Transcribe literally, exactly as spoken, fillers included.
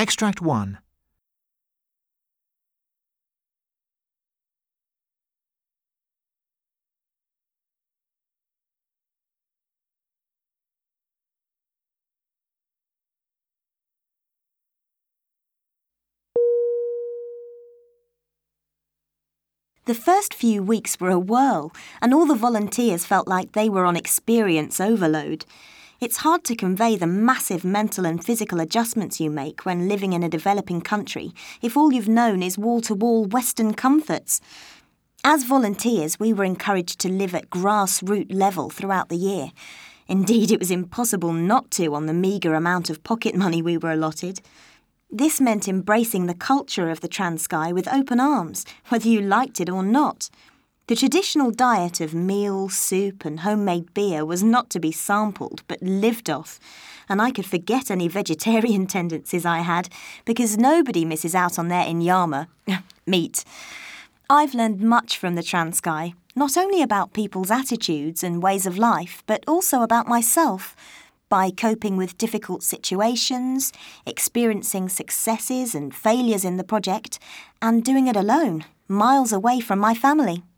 Extract one. The first few weeks were a whirl, and all the volunteers felt like they were on experience overload. It's hard to convey the massive mental and physical adjustments you make when living in a developing country if all you've known is wall-to-wall Western comforts. As volunteers, we were encouraged to live at grassroots level throughout the year. Indeed, it was impossible not to on the meagre amount of pocket money we were allotted. This meant embracing the culture of the Transkei with open arms, whether you liked it or not. The traditional diet of meal, soup and homemade beer was not to be sampled, but lived off, and I could forget any vegetarian tendencies I had, because nobody misses out on their inyama, meat. I've learned much from the Transkei, not only about people's attitudes and ways of life, but also about myself, by coping with difficult situations, experiencing successes and failures in the project, and doing it alone, miles away from my family.